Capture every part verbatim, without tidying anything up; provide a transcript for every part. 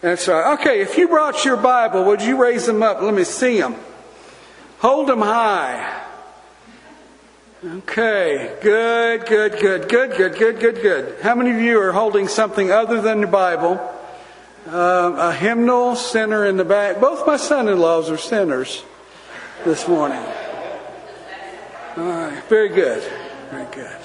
That's right. Okay, if you brought your Bible, would you raise them up? Let me see them. Hold them high. Okay, good, good, good, good, good, good, good, good. How many of you are holding something other than the Bible? Um, a hymnal, sinner in the back. Both my son-in-laws are sinners this morning. All right, very good, very good.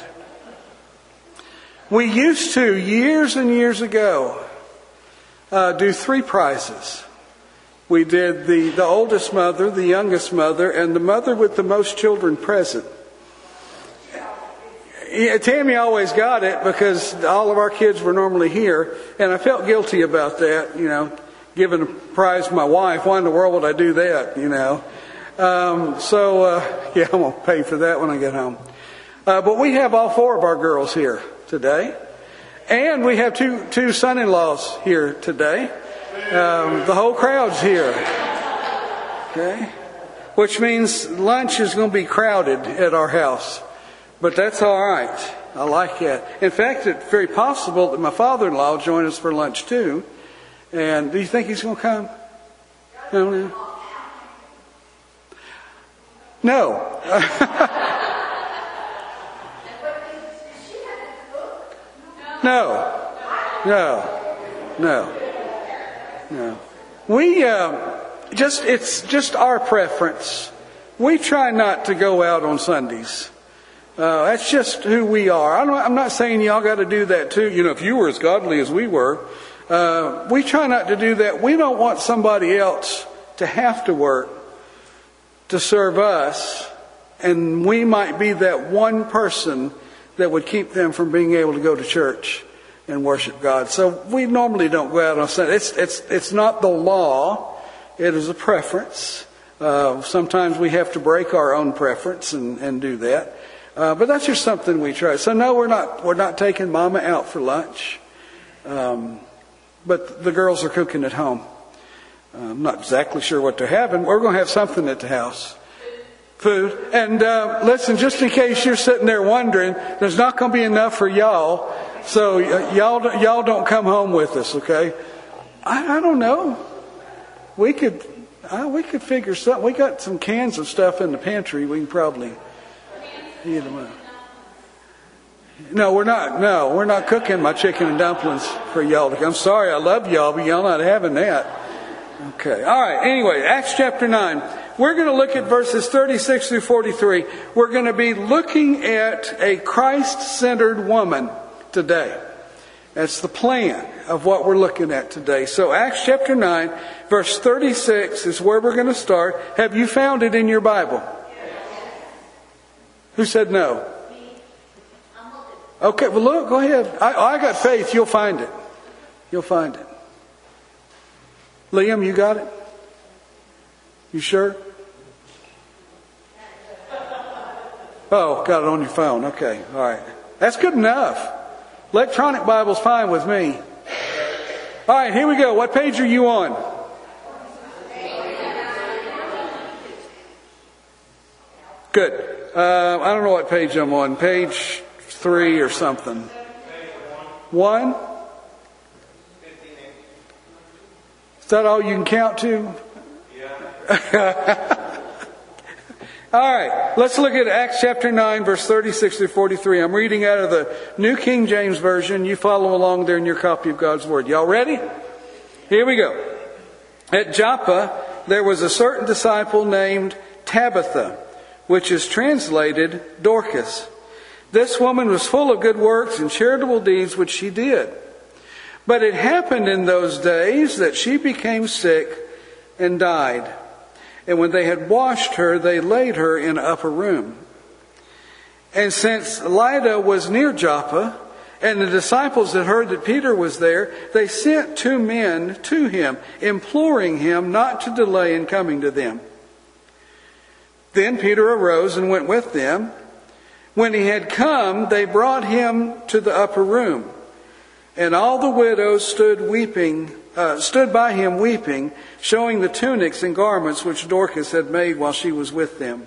We used to, years and years ago, uh, do three prizes. We did the, the oldest mother, the youngest mother, and the mother with the most children present. Yeah, Tammy always got it because all of our kids were normally here, and I felt guilty about that, you know, giving a prize to my wife. Why in the world would I do that, you know? Um, so, uh, yeah, I'm going to pay for that when I get home. Uh, but we have all four of our girls here today, and we have two two son-in-laws here today. Um, the whole crowd's here, okay? Which means lunch is going to be crowded at our house. But that's all right. I like that. In fact, it's very possible that my father-in-law will join us for lunch too. And do you think he's going to come? No, no. No. no. No. No. No. We uh, just, it's just our preference. We try not to go out on Sundays. Uh, that's just who we are. I'm not, I'm not saying y'all got to do that too. You know, if you were as godly as we were, uh, we try not to do that. We don't want somebody else to have to work to serve us, and we might be that one person that would keep them from being able to go to church and worship God. So we normally don't go out on Sunday. It's it's it's not the law. It is a preference. Uh, sometimes we have to break our own preference and, and do that. Uh, but that's just something we try. So no, we're not we're not taking Mama out for lunch. Um, but the girls are cooking at home. Uh, I'm not exactly sure what they're having. We're going to have something at the house. Food. And uh, listen, just in case you're sitting there wondering, there's not going to be enough for y'all. So uh, y'all y'all don't come home with us, okay? I, I don't know. We could uh, we could figure something. We got some cans of stuff in the pantry. We can probably. No, we're not. No, we're not cooking my chicken and dumplings for y'all. I'm sorry, I love y'all, but y'all not having that. Okay. All right. Anyway, Acts chapter nine. We're going to look at verses thirty-six through forty-three. We're going to be looking at a Christ-centered woman today. That's the plan of what we're looking at today. So Acts chapter nine, verse thirty-six is where we're going to start. Have you found it in your Bible? Who said no? Okay, well look, go ahead. I, I got faith. You'll find it. You'll find it. Liam, you got it? You sure? Oh, got it on your phone. Okay, all right. That's good enough. Electronic Bible's fine with me. All right, here we go. What page are you on? Good. Uh, I don't know what page I'm on. Page three or something. One? Is that all you can count to? Yeah. All right. Let's look at Acts chapter nine, verse thirty-six through forty-three. I'm reading out of the New King James Version. You follow along there in your copy of God's Word. Y'all ready? Here we go. At Joppa, there was a certain disciple named Tabitha, which is translated Dorcas. This woman was full of good works and charitable deeds which she did. But it happened in those days that she became sick and died. And when they had washed her, they laid her in an upper room. And since Lydda was near Joppa, and the disciples had heard that Peter was there, they sent two men to him, imploring him not to delay in coming to them. Then Peter arose and went with them. When he had come, they brought him to the upper room. And all the widows stood weeping, uh, stood by him weeping, showing the tunics and garments which Dorcas had made while she was with them.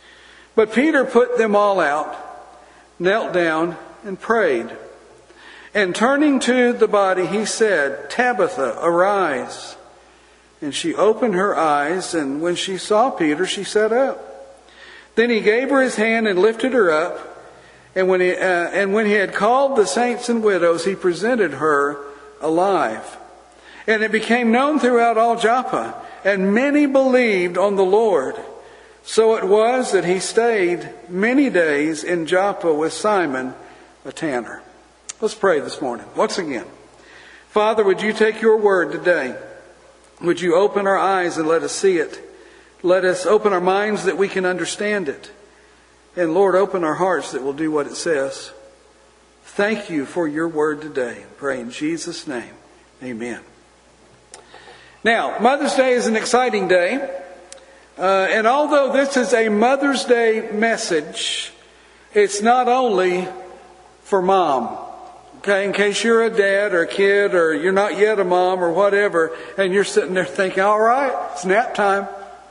But Peter put them all out, knelt down, and prayed. And turning to the body, he said, "Tabitha, arise." And she opened her eyes, and when she saw Peter, she sat up. Then he gave her his hand and lifted her up. And when he, uh, and when he had called the saints and widows, he presented her alive. And it became known throughout all Joppa, and many believed on the Lord. So it was that he stayed many days in Joppa with Simon, a tanner. Let's pray this morning. Once again, Father, would you take your word today? Would you open our eyes and let us see it? Let us open our minds that we can understand it. And Lord, open our hearts that will do what it says. Thank you for your word today. Pray in Jesus' name. Amen. Now, Mother's Day is an exciting day. Uh, and although this is a Mother's Day message, it's not only for mom. Okay, in case you're a dad or a kid or you're not yet a mom or whatever, and you're sitting there thinking, all right, it's nap time.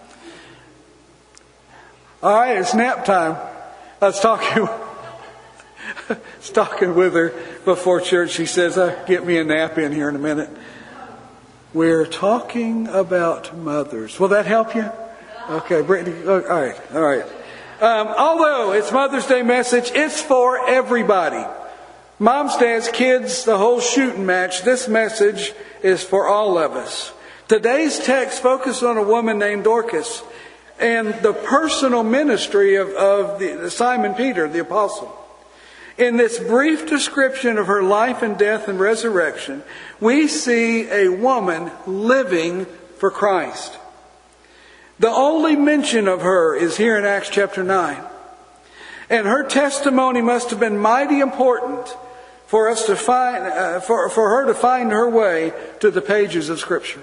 All right, it's nap time. I was talking, I was talking with her before church. She says, uh, get me a nap in here in a minute. We're talking about mothers. Will that help you? Okay, Brittany. All right, all right. Um, although it's Mother's Day message, it's for everybody. Moms, dads, kids, the whole shooting match. This message is for all of us. Today's text focuses on a woman named Dorcas and the personal ministry of, of the, Simon Peter, the apostle. In this brief description of her life and death and resurrection, we see a woman living for Christ. The only mention of her is here in Acts chapter nine. And her testimony must have been mighty important for us to find, uh, for, for her to find her way to the pages of Scripture.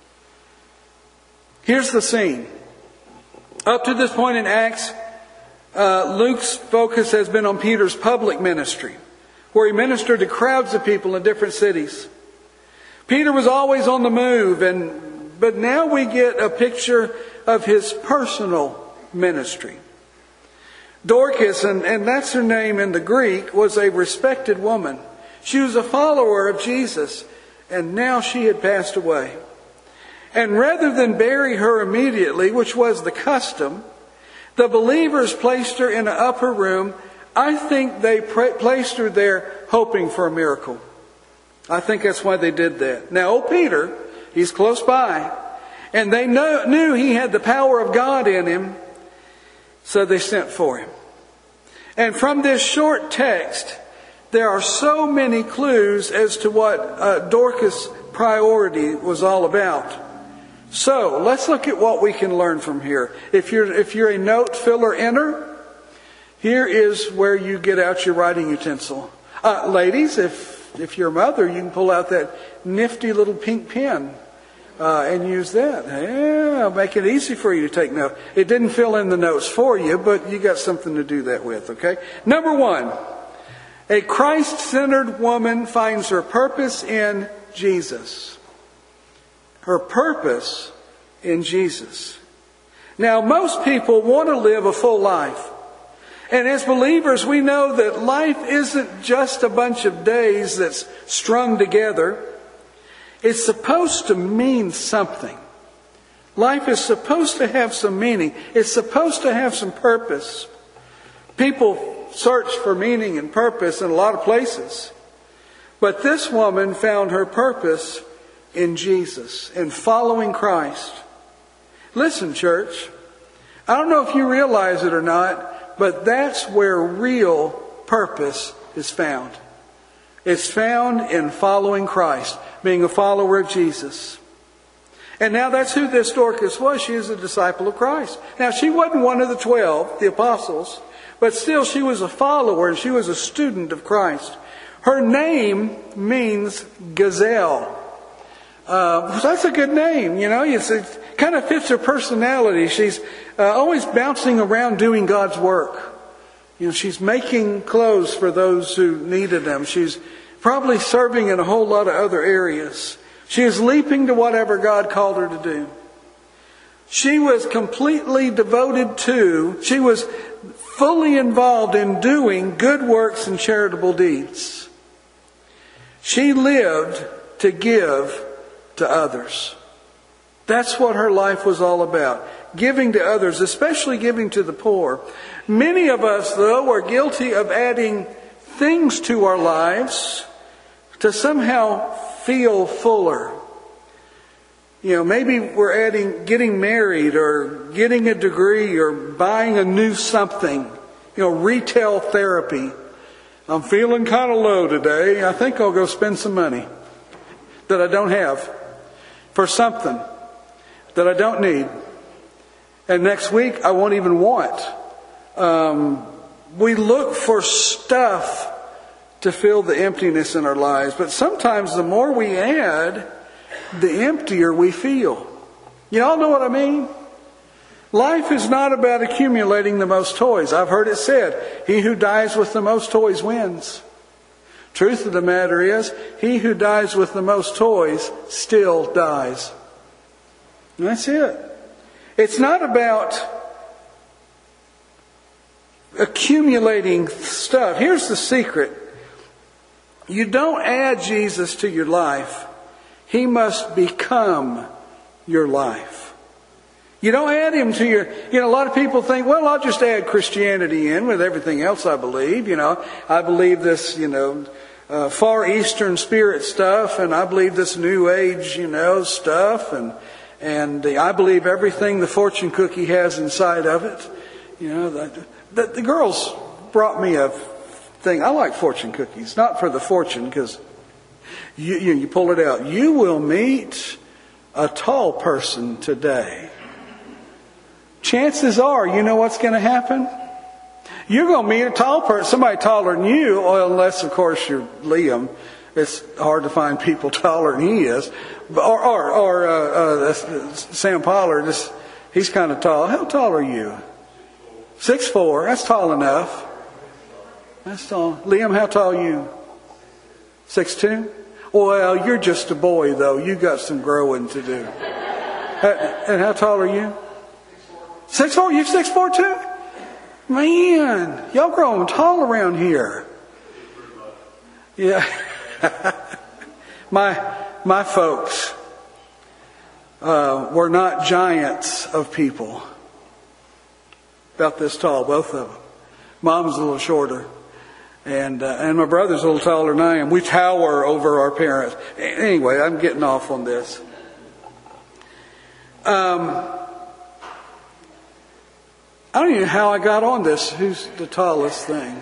Here's the scene. Up to this point in Acts, uh, Luke's focus has been on Peter's public ministry, where he ministered to crowds of people in different cities. Peter was always on the move, and but now we get a picture of his personal ministry. Dorcas, and, and that's her name in the Greek, was a respected woman. She was a follower of Jesus, and now she had passed away. And rather than bury her immediately, which was the custom, the believers placed her in an upper room. I think they placed her there hoping for a miracle. I think that's why they did that. Now, old Peter, he's close by, and they know, knew he had the power of God in him, so they sent for him. And from this short text, there are so many clues as to what uh, Dorcas' priority was all about. So let's look at what we can learn from here. If you're if you're a note filler inner, here is where you get out your writing utensil. Uh, ladies, if if you're a mother, you can pull out that nifty little pink pen uh, and use that. Yeah, make it easy for you to take notes. It didn't fill in the notes for you, but you got something to do that with. Okay. Number one, a Christ-centered woman finds her purpose in Jesus. Her purpose in Jesus. Now, most people want to live a full life. And as believers, we know that life isn't just a bunch of days that's strung together. It's supposed to mean something. Life is supposed to have some meaning. It's supposed to have some purpose. People search for meaning and purpose in a lot of places. But this woman found her purpose in Jesus, in following Christ. Listen, church, I don't know if you realize it or not, but that's where real purpose is found. It's found in following Christ, being a follower of Jesus. And now that's who this Dorcas was. She is a disciple of Christ. Now, she wasn't one of the twelve, the apostles, but still she was a follower and she was a student of Christ. Her name means gazelle. Uh, that's a good name, you know. It's, it kind of fits her personality. She's uh, always bouncing around doing God's work. You know, she's making clothes for those who needed them. She's probably serving in a whole lot of other areas. She is leaping to whatever God called her to do. She was completely devoted to, she was fully involved in doing good works and charitable deeds. She lived to give to others. That's what her life was all about. Giving to others, especially giving to the poor. Many of us, though, are guilty of adding things to our lives to somehow feel fuller. You know, maybe we're adding getting married or getting a degree or buying a new something. You know, retail therapy. I'm feeling kind of low today. I think I'll go spend some money that I don't have for something that I don't need. And next week I won't even want. Um, we look for stuff to fill the emptiness in our lives. But sometimes the more we add, the emptier we feel. You all know what I mean? Life is not about accumulating the most toys. I've heard it said, he who dies with the most toys wins. Truth of the matter is, he who dies with the most toys still dies. And that's it. It's not about accumulating stuff. Here's the secret. You don't add Jesus to your life. He must become your life. You don't add him to your, you know, a lot of people think, well, I'll just add Christianity in with everything else I believe. You know, I believe this, you know, uh, Far Eastern spirit stuff, and I believe this New Age, you know, stuff, and and the, I believe everything the fortune cookie has inside of it. You know, the, the, the girls brought me a thing. I like fortune cookies, not for the fortune, because you, you, you pull it out. You will meet a tall person today. Chances are, you know what's going to happen? You're going to meet a tall person, somebody taller than you, well, unless, of course, you're Liam. It's hard to find people taller than he is. Or, or, or uh, uh, Sam Pollard, this, he's kind of tall. How tall are you? Six four. That's tall enough. That's tall. Liam, how tall are you? Six two. Well, you're just a boy, though. You got some growing to do. And how tall are you? Six four. You six four too? Man, y'all growing tall around here. Yeah. my my folks uh, were not giants of people. About this tall, both of them. Mom's a little shorter, and uh, and my brother's a little taller than I am. We tower over our parents. Anyway, I'm getting off on this. Um. I don't even know how I got on this. Who's the tallest thing?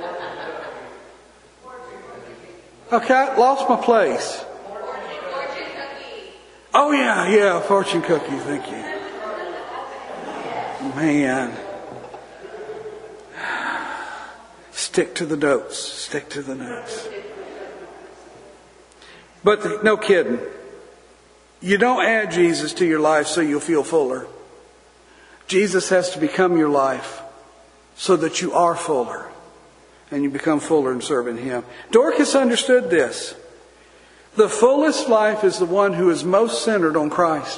Okay, I lost my place. Oh yeah, yeah, fortune cookie, thank you. Man. Stick to the notes. Stick to the notes. But the, no kidding. You don't add Jesus to your life so you'll feel fuller. Jesus has to become your life so that you are fuller and you become fuller in serving him. Dorcas understood this. The fullest life is the one who is most centered on Christ.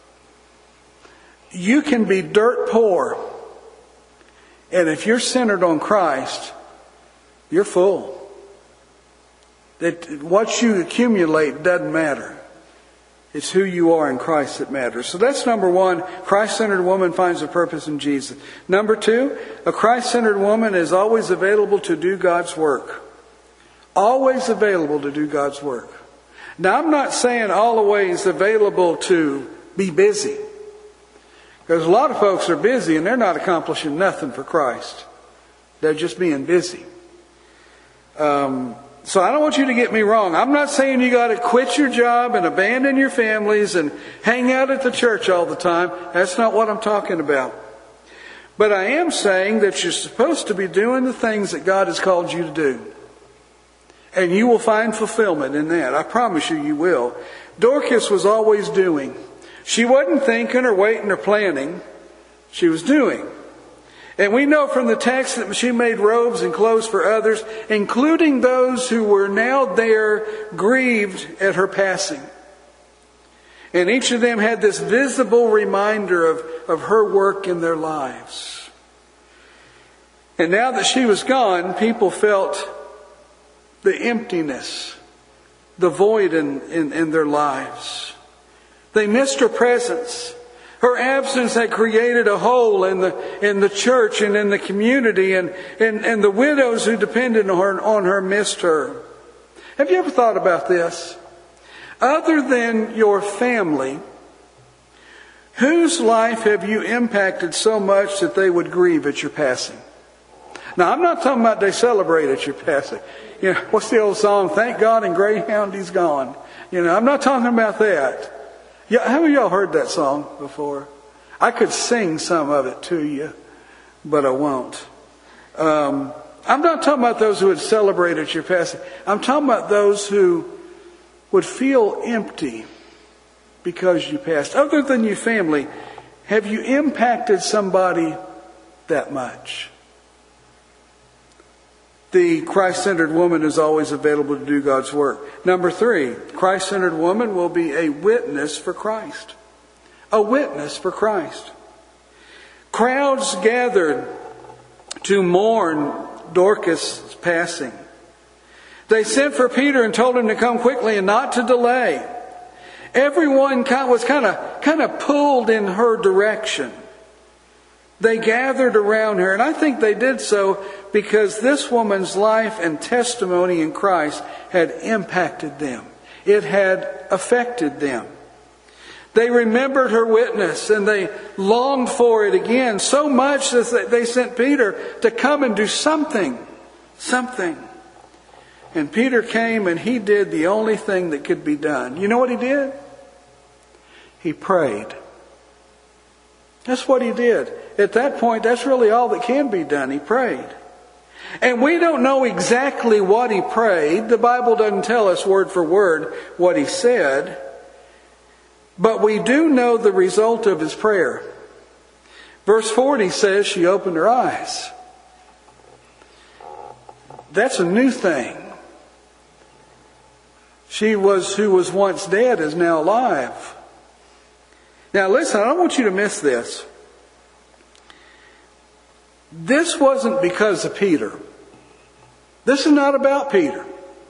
You can be dirt poor, and if you're centered on Christ, you're full. That what you accumulate doesn't matter. It's who you are in Christ that matters. So that's number one. Christ-centered woman finds a purpose in Jesus. Number two, a Christ-centered woman is always available to do God's work. Always available to do God's work. Now, I'm not saying always available to be busy. Because a lot of folks are busy and they're not accomplishing nothing for Christ. They're just being busy. Um... So I don't want you to get me wrong. I'm not saying you got to quit your job and abandon your families and hang out at the church all the time. That's not what I'm talking about. But I am saying that you're supposed to be doing the things that God has called you to do. And you will find fulfillment in that. I promise you, you will. Dorcas was always doing. She wasn't thinking or waiting or planning. She was doing. And we know from the text that she made robes and clothes for others, including those who were now there grieved at her passing. And each of them had this visible reminder of, of her work in their lives. And now that she was gone, people felt the emptiness the void in, in, in their lives. They missed her presence. Her absence had created a hole in the in the church and in the community, and, and, and the widows who depended on her, on her missed her. Have you ever thought about this? Other than your family, whose life have you impacted so much that they would grieve at your passing? Now, I'm not talking about they celebrate at your passing. You know, what's the old song? Thank God in Greyhound he's gone. You know, I'm not talking about that. Yeah, how of y'all heard that song before? I could sing some of it to you, but I won't. Um, I'm not talking about those who would celebrate at your passing. I'm talking about those who would feel empty because you passed. Other than your family, have you impacted somebody that much? The Christ-centered woman is always available to do God's work. Number three, Christ-centered woman will be a witness for Christ. A witness for Christ. Crowds gathered to mourn Dorcas' passing. They sent for Peter and told him to come quickly and not to delay. Everyone was kind of kind of pulled in her direction. They gathered around her, and I think they did so because this woman's life and testimony in Christ had impacted them. It had affected them. They remembered her witness, and they longed for it again so much that they sent Peter to come and do something. Something. And Peter came and he did the only thing that could be done. You know what he did? He prayed. That's what he did. At that point, that's really all that can be done. He prayed. And we don't know exactly what he prayed. The Bible doesn't tell us word for word what he said. But we do know the result of his prayer. Verse forty says she opened her eyes. That's a new thing. She was who was once dead is now alive. Now listen, I don't want you to miss this. This wasn't because of Peter. This is not about Peter.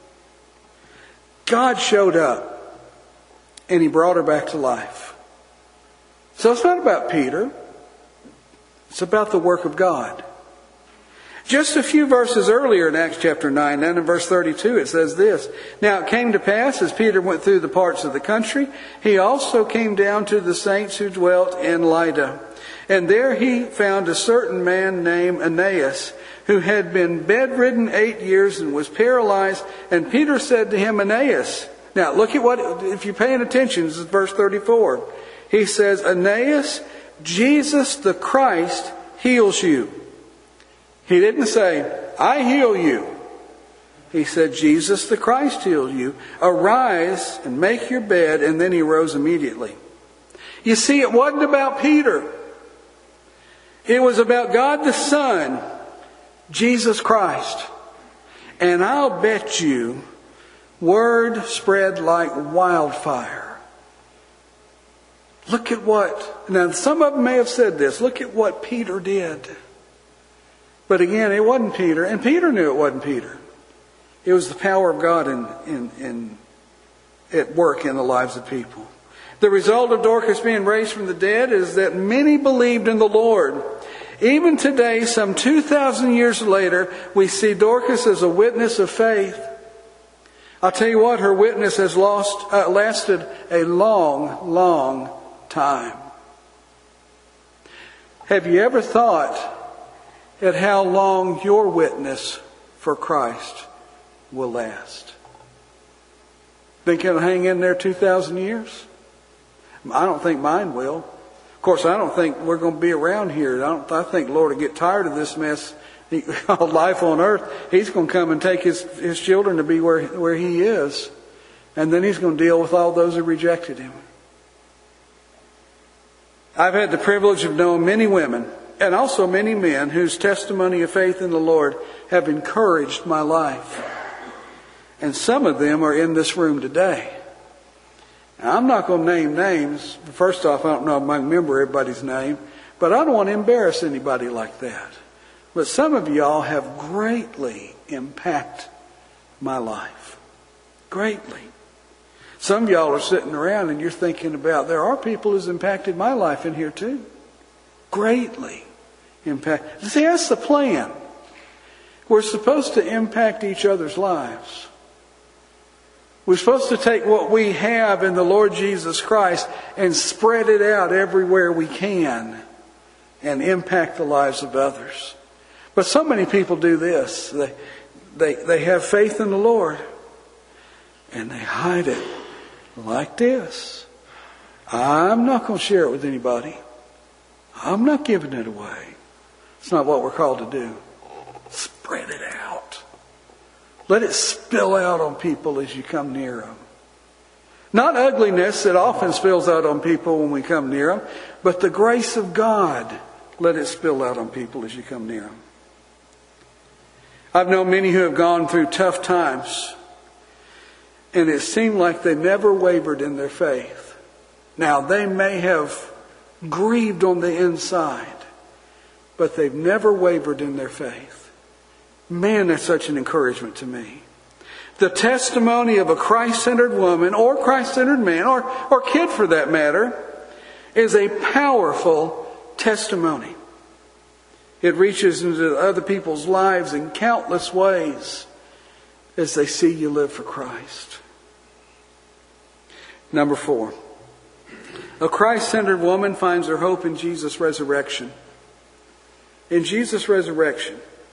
God showed up and he brought her back to life. So it's not about Peter. It's about the work of God. Just a few verses earlier in Acts chapter nine, and in verse thirty-two, it says this. Now it came to pass, as Peter went through the parts of the country, he also came down to the saints who dwelt in Lydda. And there he found a certain man named Aeneas, who had been bedridden eight years and was paralyzed. And Peter said to him, Aeneas. Now look at what, if you're paying attention, this is verse thirty-four. He says, Aeneas, Jesus the Christ heals you. He didn't say, I heal you. He said, Jesus the Christ heals you. Arise and make your bed. And then he rose immediately. You see, it wasn't about Peter. It was about God the Son, Jesus Christ. And I'll bet you, word spread like wildfire. Look at what, now some of them may have said this, look at what Peter did. But again, it wasn't Peter, and Peter knew it wasn't Peter. It was the power of God in, in, in, at work in the lives of people. The result of Dorcas being raised from the dead is that many believed in the Lord. Even today, some two thousand years later, we see Dorcas as a witness of faith. I'll tell you what, her witness has lost, uh, lasted a long, long time. Have you ever thought at how long your witness for Christ will last? Think it'll hang in there two thousand years? I don't think mine will. Of course, I don't think we're going to be around here. I don't. I think the Lord will get tired of this mess called life on earth. He's going to come and take his, his children to be where, where he is. And then he's going to deal with all those who rejected him. I've had the privilege of knowing many women and also many men whose testimony of faith in the Lord have encouraged my life. And some of them are in this room today. Now, I'm not going to name names. First off, I don't know if I remember everybody's name, but I don't want to embarrass anybody like that. But some of y'all have greatly impacted my life. Greatly. Some of y'all are sitting around and you're thinking about, there are people who's impacted my life in here too. Greatly impact. See, that's the plan. We're supposed to impact each other's lives. We're supposed to take what we have in the Lord Jesus Christ and spread it out everywhere we can and impact the lives of others. But so many people do this. They, they, they have faith in the Lord and they hide it like this. I'm not going to share it with anybody. I'm not giving it away. It's not what we're called to do. Spread it out. Let it spill out on people as you come near them. Not ugliness that often spills out on people when we come near them, but the grace of God. Let it spill out on people as you come near them. I've known many who have gone through tough times, and it seemed like they never wavered in their faith. Now, they may have grieved on the inside, but they've never wavered in their faith. Man, that's such an encouragement to me. The testimony of a Christ-centered woman or Christ-centered man or, or kid for that matter is a powerful testimony. It reaches into other people's lives in countless ways as they see you live for Christ. Number four. A Christ-centered woman finds her hope in Jesus' resurrection. In Jesus' resurrection.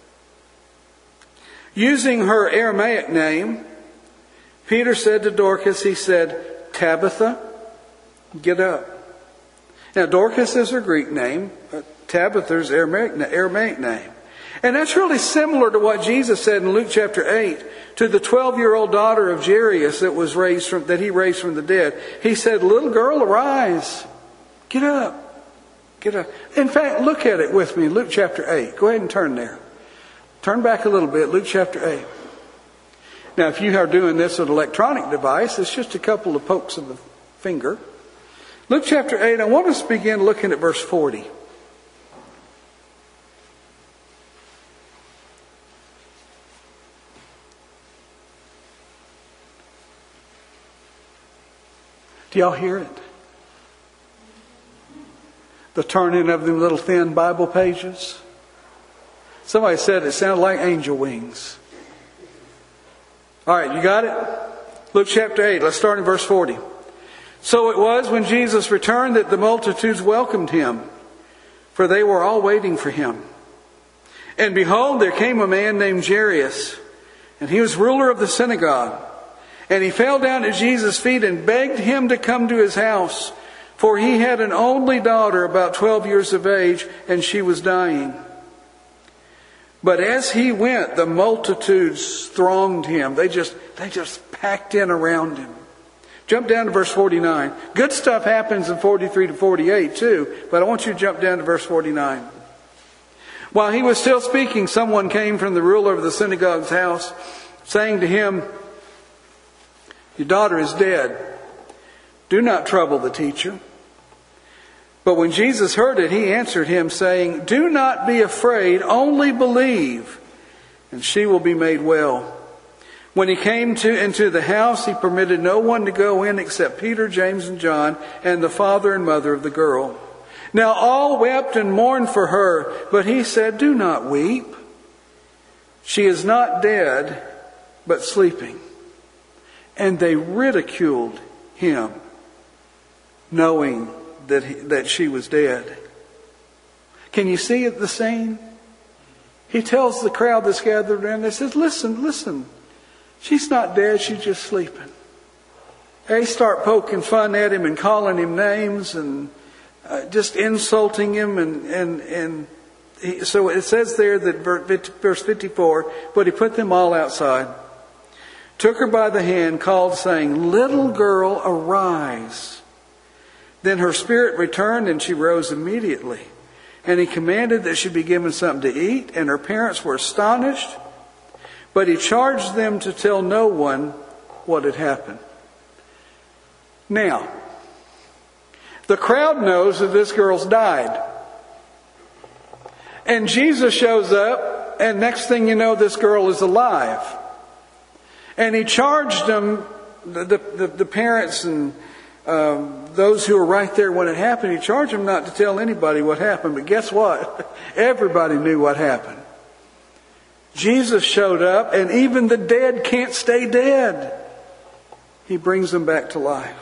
Using her Aramaic name, Peter said to Dorcas, he said, Tabitha, get up. Now, Dorcas is her Greek name, but Tabitha's Aramaic, Aramaic name. And that's really similar to what Jesus said in Luke chapter eight to the twelve-year-old daughter of Jairus that was raised from, that he raised from the dead. He said, little girl, arise. Get up. Get up. In fact, look at it with me in Luke chapter eight. Go ahead and turn there. Turn back a little bit, Luke chapter eight. Now, if you are doing this with an electronic device, it's just a couple of pokes of the finger. Luke chapter eight, I want us to begin looking at verse forty. Do y'all hear it? The turning of them little thin Bible pages. Somebody said it sounded like angel wings. All right, you got it? Luke chapter eight, let's start in verse forty. So it was when Jesus returned that the multitudes welcomed him, for they were all waiting for him. And behold, there came a man named Jairus, and he was ruler of the synagogue. And he fell down at Jesus' feet and begged him to come to his house, for he had an only daughter about twelve years of age, and she was dying. But as he went, the multitudes thronged him. They just, they just packed in around him. Jump down to verse forty-nine. Good stuff happens in forty-three to forty-eight too, but I want you to jump down to verse forty-nine. While he was still speaking, someone came from the ruler of the synagogue's house, saying to him, your daughter is dead. Do not trouble the teacher. But when Jesus heard it, he answered him, saying, do not be afraid, only believe, and she will be made well. When he came to into the house, he permitted no one to go in except Peter, James, and John, and the father and mother of the girl. Now all wept and mourned for her, but he said, do not weep. She is not dead, but sleeping. And they ridiculed him, knowing that he, that she was dead. Can you see it, the scene? He tells the crowd that's gathered around, they says, listen, listen. She's not dead, she's just sleeping. They start poking fun at him and calling him names and uh, just insulting him. And, and, and he, so it says there that verse fifty-four, but he put them all outside, took her by the hand, called, saying, little girl, arise. Then her spirit returned and she rose immediately. And he commanded that she be given something to eat, and her parents were astonished. But he charged them to tell no one what had happened. Now, the crowd knows that this girl's died. And Jesus shows up, and next thing you know, this girl is alive. And he charged them the, the, the parents and um, those who were right there when it happened, he charged them not to tell anybody what happened. But guess what? Everybody knew what happened. Jesus showed up, and even the dead can't stay dead. He brings them back to life.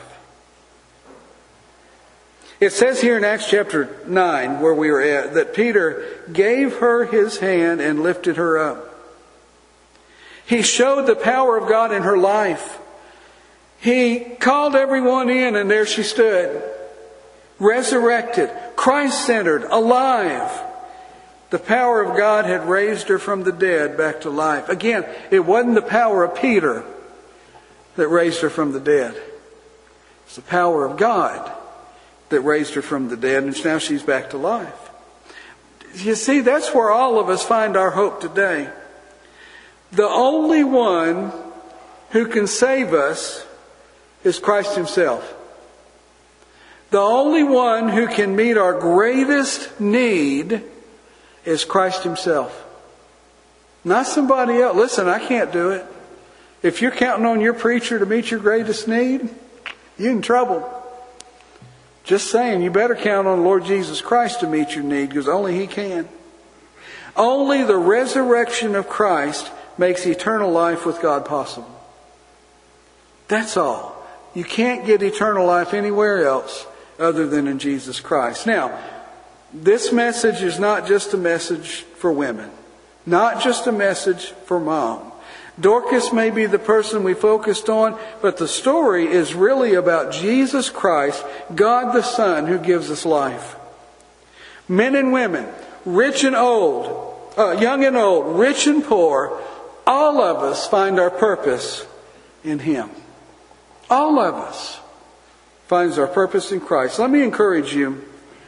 It says here in Acts chapter nine, where we were at, that Peter gave her his hand and lifted her up. He showed the power of God in her life. He called everyone in, and there she stood, resurrected, Christ-centered, alive. The power of God had raised her from the dead back to life. Again, it wasn't the power of Peter that raised her from the dead. It's the power of God that raised her from the dead, and now she's back to life. You see, that's where all of us find our hope today. The only one who can save us is Christ Himself. The only one who can meet our greatest need is Christ Himself. Not somebody else. Listen, I can't do it. If you're counting on your preacher to meet your greatest need, you're in trouble. Just saying, you better count on the Lord Jesus Christ to meet your need, because only He can. Only the resurrection of Christ makes eternal life with God possible. That's all. You can't get eternal life anywhere else other than in Jesus Christ. Now, this message is not just a message for women. Not just a message for mom. Dorcas may be the person we focused on, but the story is really about Jesus Christ, God the Son, who gives us life. Men and women, rich and old, uh, young and old, rich and poor, all of us find our purpose in Him. All of us finds our purpose in Christ. Let me encourage you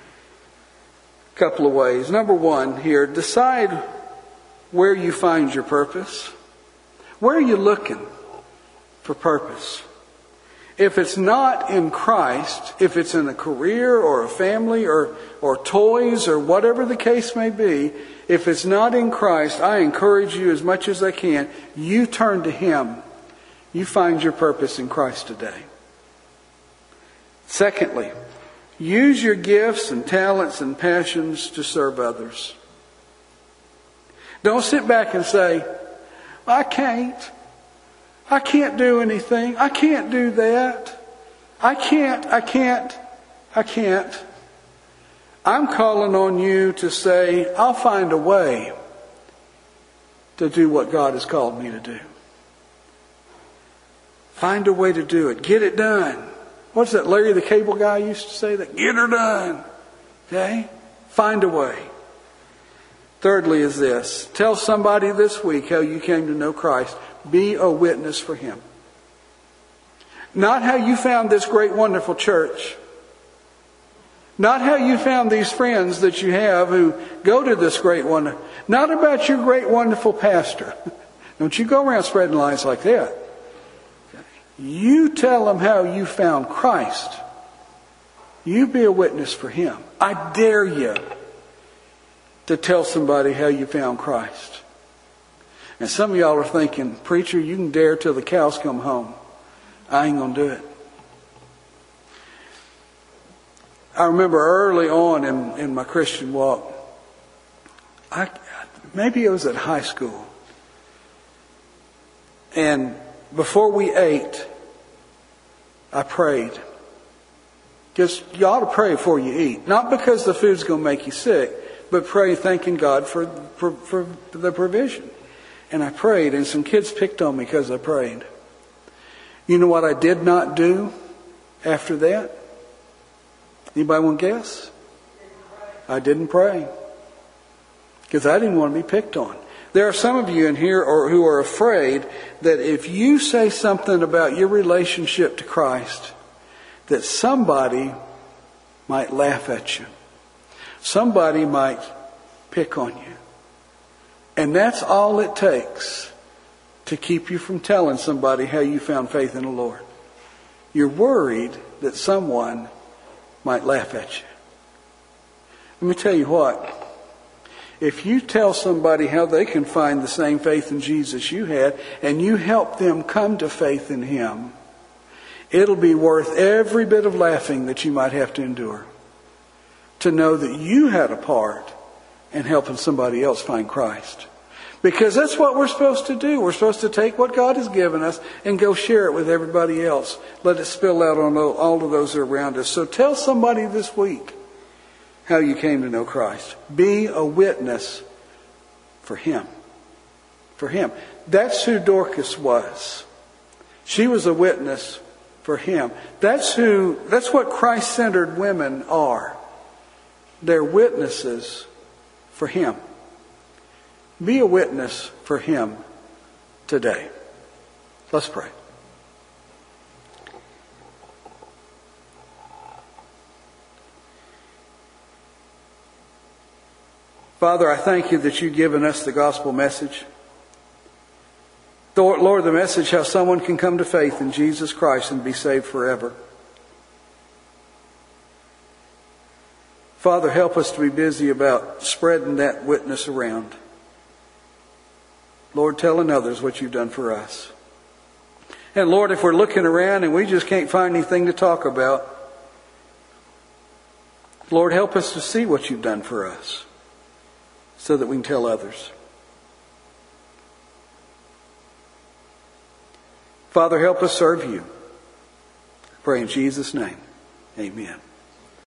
a couple of ways. Number one here, decide where you find your purpose. Where are you looking for purpose? If it's not in Christ, if it's in a career or a family or, or toys or whatever the case may be, if it's not in Christ, I encourage you as much as I can, you turn to Him. You find your purpose in Christ today. Secondly, use your gifts and talents and passions to serve others. Don't sit back and say, I can't. I can't do anything. I can't do that. I can't, I can't, I can't. I'm calling on you to say, I'll find a way to do what God has called me to do. Find a way to do it. Get it done. What's that Larry the Cable Guy used to say? That get her done. Okay? Find a way. Thirdly is this. Tell somebody this week how you came to know Christ. Be a witness for Him. Not how you found this great wonderful church. Not how you found these friends that you have who go to this great wonder. Not about your great wonderful pastor. Don't you go around spreading lies like that. You tell them how you found Christ. You be a witness for Him. I dare you to tell somebody how you found Christ. And some of y'all are thinking, preacher, you can dare till the cows come home. I ain't going to do it. I remember early on in, in my Christian walk, I, maybe it was at high school. And before we ate, I prayed. Just, you ought to pray before you eat. Not because the food's going to make you sick, but pray thanking God for, for, for the provision. And I prayed, and some kids picked on me because I prayed. You know what I did not do after that? Anybody want to guess? I didn't pray. Because I didn't want to be picked on. There are some of you in here or who are afraid that if you say something about your relationship to Christ, that somebody might laugh at you. Somebody might pick on you. And that's all it takes to keep you from telling somebody how you found faith in the Lord. You're worried that someone might laugh at you. Let me tell you what. If you tell somebody how they can find the same faith in Jesus you had, and you help them come to faith in Him, It'll be worth every bit of laughing that you might have to endure to know that you had a part in helping somebody else find Christ. Because that's what we're supposed to do. We're supposed to take what God has given us and go share it with everybody else. Let it spill out on all of those that are around us. So tell somebody this week how you came to know Christ. Be a witness for Him. For Him. That's who Dorcas was. She was a witness for Him. That's who, that's what Christ-centered women are. They're witnesses for Him. Be a witness for Him today. Let's pray. Father, I thank You that You've given us the gospel message. Lord, the message how someone can come to faith in Jesus Christ and be saved forever. Father, help us to be busy about spreading that witness around. Lord, telling others what You've done for us. And Lord, if we're looking around and we just can't find anything to talk about, Lord, help us to see what You've done for us so that we can tell others. Father, help us serve You. I pray in Jesus' name. Amen.